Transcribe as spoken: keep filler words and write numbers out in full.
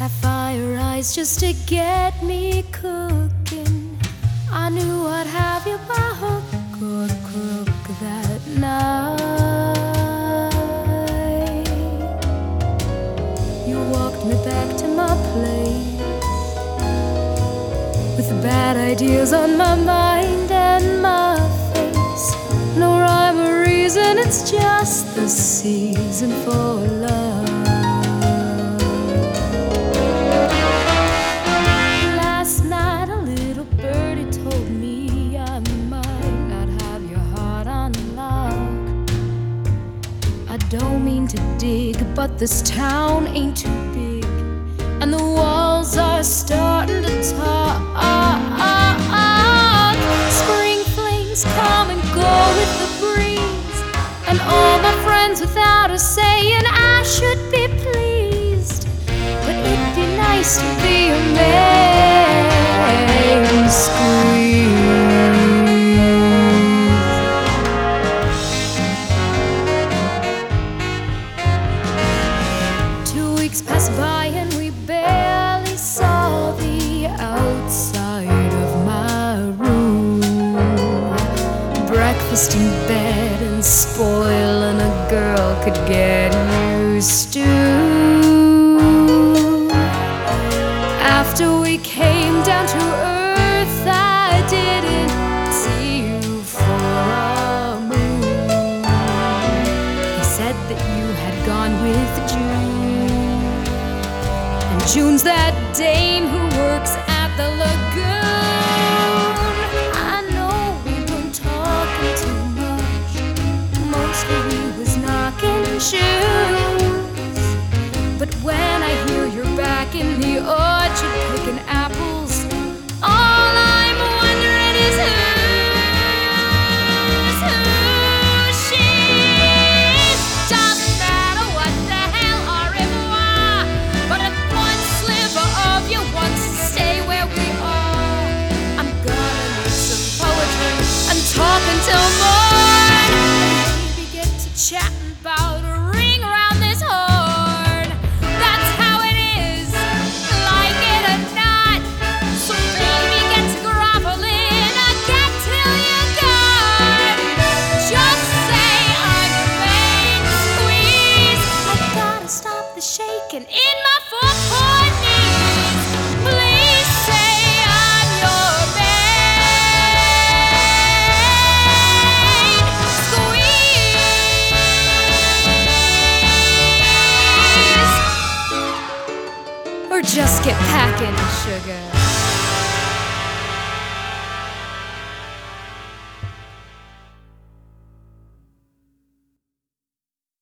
Sapphire eyes just to get me cooking. I knew I'd have you by hook or crook that night. You walked me back to my place with the bad ideas on my mind and my face. No rhyme or reason, it's just the season for love. Last night a little birdie told me I might not have your heart on lock. I don't mean to dig, but this town ain't too big, and the walls are starting to talk. Spring flings come and go with the breeze, and all my friends without a saying I should be pleased. But it'd be nice to be a man squeeze. Two weeks passed by and we barely saw the outside of my room. Breakfast in bed and spoiling a girl could get used to. After we came down to earth, I didn't see you for a moon. They said that you had gone with June, and June's that dame who works at the lagoon. I know we weren't talking too much, mostly we was knocking shoes. But when I hear you're back in the orchard picking apples, all I'm wondering is who's who she is. Doesn't matter what the hell or if why, but if one sliver of you wants to stay where we are, I'm gonna need some poetry and talk until morn. Maybe get to chatting about a ring around this horn. That's how it is, like it or not. So baby, get to groveling, I get till you're gone. Just say I'm your main squeeze. I gotta stop the shaking in my four-foot knees. Please say I'm your main squeeze. Or just get packing, sugar.